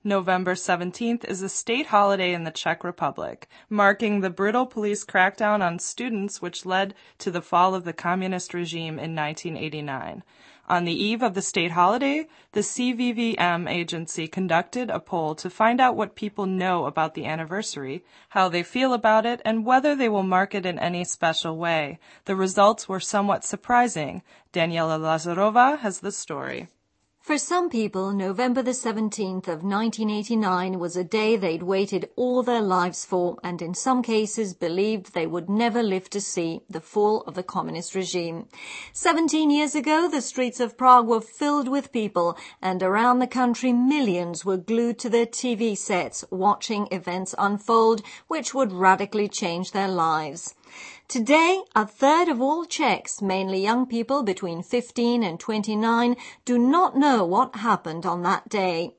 November 17th is a state holiday in the Czech Republic, marking the brutal police crackdown on students which led to the fall of the communist regime in 1989. On the eve of the state holiday, the CVVM agency conducted a poll to find out what people know about the anniversary, how they feel about it, and whether they will mark it in any special way. The results were somewhat surprising. Daniela Lazarova has the story. For some people, November the 17th of 1989 was a day they'd waited all their lives for and in some cases believed they would never live to see the fall of the communist regime. 17 years ago, the streets of Prague were filled with people and around the country millions were glued to their TV sets watching events unfold which would radically change their lives. Today, a third of all Czechs, mainly young people between 15 and 29, do not know what happened on that day.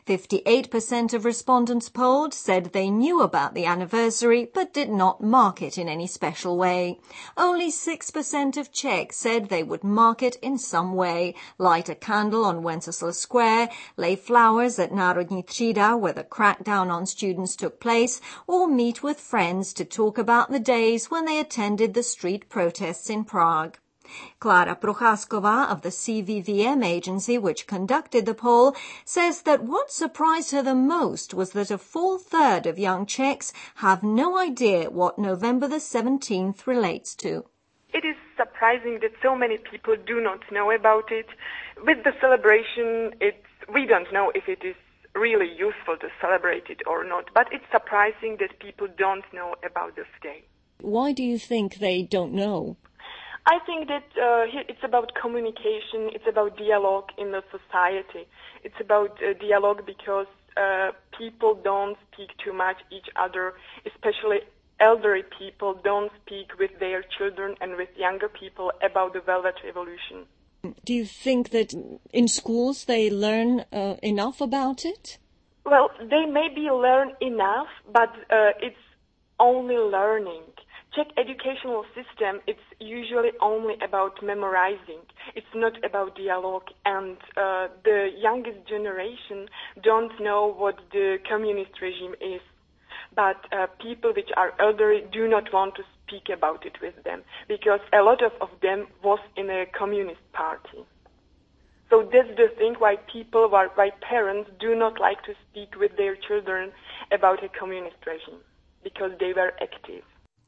58% of respondents polled said they knew about the anniversary but did not mark it in any special way. Only 6% of Czechs said they would mark it in some way, light a candle on Wenceslas Square, lay flowers at Národní třída where the crackdown on students took place, or meet with friends to talk about the days when they attended the street protests in Prague. Klára Procházková of the CVVM agency which conducted the poll says that what surprised her the most was that a full third of young Czechs have no idea what November the 17th relates to. It is surprising that so many people do not know about it. With the celebration, we don't know if it is really useful to celebrate it or not, but it's surprising that people don't know about this day. Why do you think they don't know? I think that it's about communication, it's about dialogue in the society. It's about dialogue because people don't speak too much each other, especially elderly people don't speak with their children and with younger people about the Velvet Revolution. Do you think that in schools they learn enough about it? Well, they maybe learn enough, but it's only learning. Czech educational system, it's usually only about memorizing. It's not about dialogue, and the youngest generation don't know what the communist regime is. But people which are elderly do not want to speak about it with them, because a lot of them was in a communist party. So that's the thing why parents do not like to speak with their children about a communist regime, because they were active.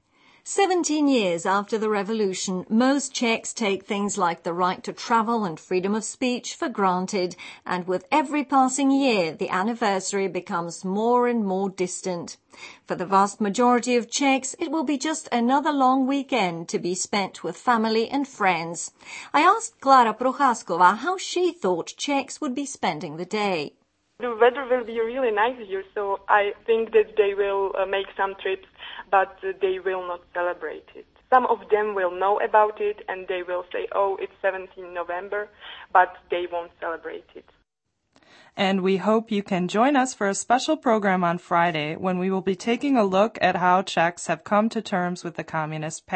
17 years after the revolution, most Czechs take things like the right to travel and freedom of speech for granted, and with every passing year, the anniversary becomes more and more distant. For the vast majority of Czechs, it will be just another long weekend to be spent with family and friends. I asked Klára Procházková how she thought Czechs would be spending the day. The weather will be really nice here, so I think that they will make some trips, but they will not celebrate it. Some of them will know about it and they will say, oh, it's 17 November, but they won't celebrate it. And we hope you can join us for a special program on Friday when we will be taking a look at how Czechs have come to terms with the communist past.